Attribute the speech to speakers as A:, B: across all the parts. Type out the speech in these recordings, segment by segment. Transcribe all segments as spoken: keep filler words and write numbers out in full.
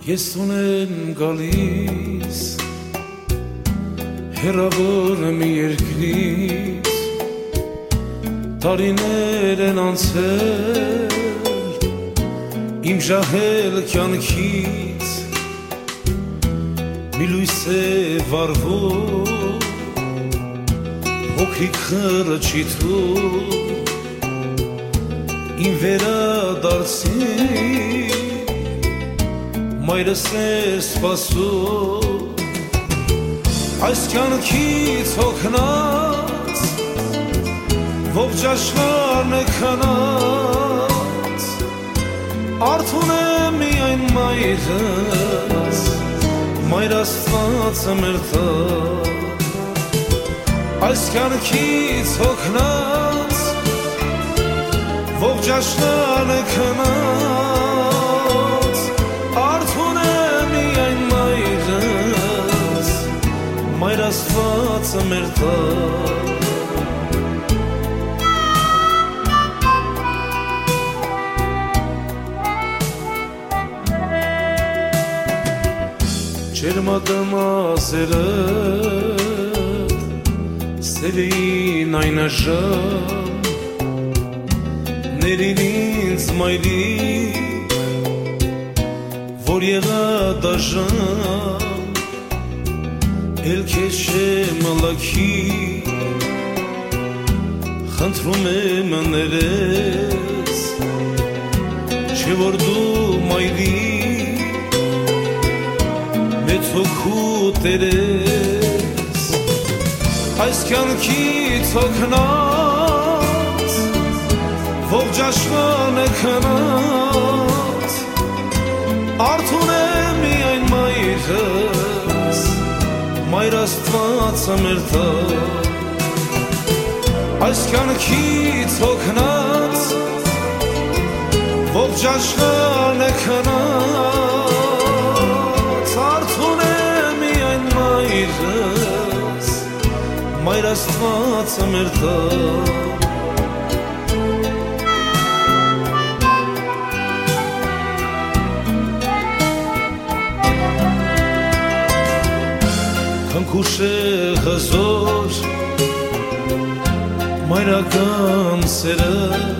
A: Ես ունեմ գալիս հեռավոր մի երկրից, տարիներ են անցել իմ ժահել կյանքից, մի լույս է վառվում փոքրիկ խրճիթում, իմ վերադարձին մայրս է սպասում, այս կյանքից հոգնած ողջ աշխարհն է քնած, արթուն է միայն մայրս, մայր Աստվածը մեր տակ, այս կյանքից հոգնած ողջ աշխարհն է քնած, արթուն է միայն մայրս, մայր Աստվածը մեր տակ։ Ջերմադամազերը սերեին այնաժամ, ներին ինձ մայրիկ, որ եղա դաժան, էլ քեզ չեմ լքի, խնդրում եմ ներես, չէ որ դու մայրիկ, մեծ հոգու տերես, այս կյանքից հոգնած ողջ աշխարհն է քնած, արթուն է միայն մայրս, մայր Աստվածը մեր տակ, այս կյանքից հոգնած ողջ աշխարհն է քնած, արթուն է միայն մայրս, մայր Աստվածը մեր տակ։ Քնքուշ է հզոր մայրական սերը,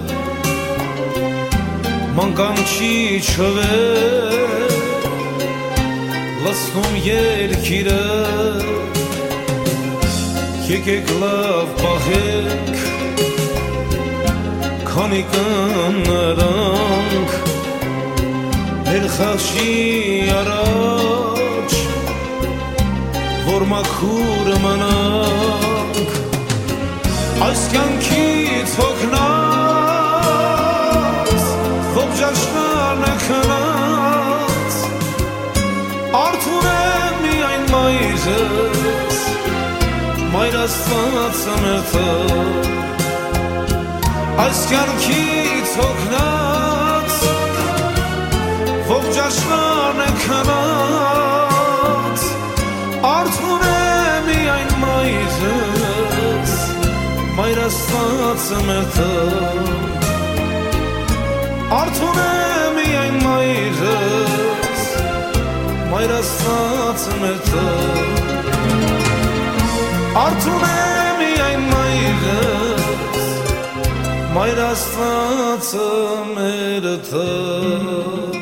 A: մանկան չի չվել, լսնում երկիրը, եկեք լավ պահեք, քանի կանրանք մեր խաչի առաջ, որ մաքուր մնանք, այս կյանքից հոգնած ողջ աշխարհն է քնած, արթուն է միայն մայրս, մայր Աստվածը մեր տակ, այս կյանքից հոգնած ողջ աշխարհն է քնած, արթուն է միայն մայրս, մայր Աստվածը մեր տակ, արթուն է միայն մայրս, մայր Աստվածը մեր տակ, արթուն է միայն մայրս, մայր Աստվածը մեր տակ։